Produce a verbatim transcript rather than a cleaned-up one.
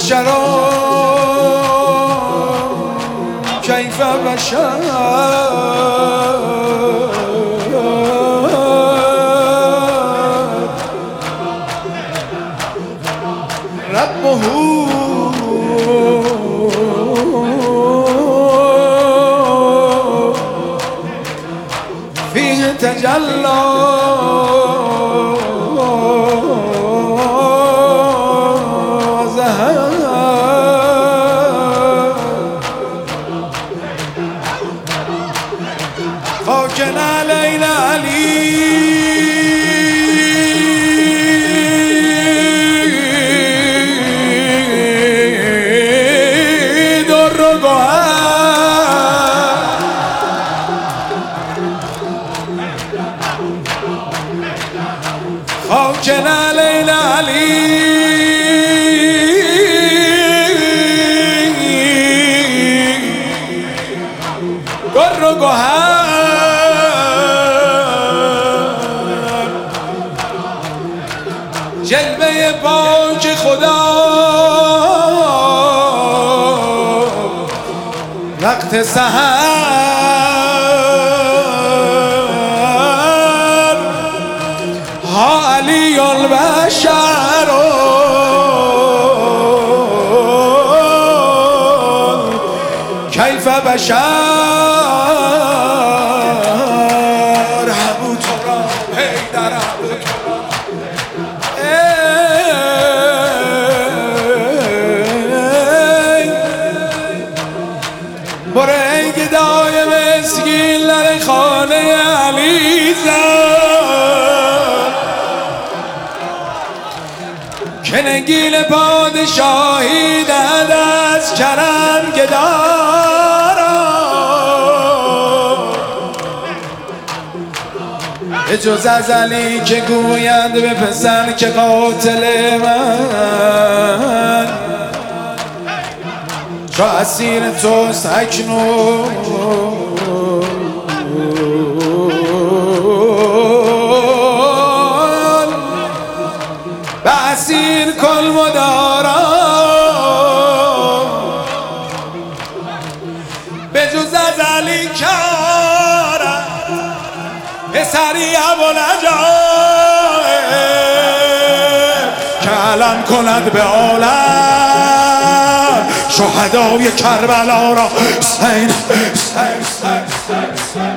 بشرا کیف بشر ربه فيه تجلى خاکن علیل علی در و گوهر خاکن علیل علی در و گوهر جلوه پاک خدا وقت سحر ها علی البشر کیف بشر ابو تراب حیدر ابو تراب بره گدای مسکین لر خانه علی زد که نگیل پادشاهی دهد از کرم گدارا به جز از علی که گویند به پسر که قاتل من چو اسیر توست اکنون به اسیر کل مدارا به جز از علی کارم پسری ابوالعجایب که علم کند به عالم شهدای کربلا را حسین حسین حسین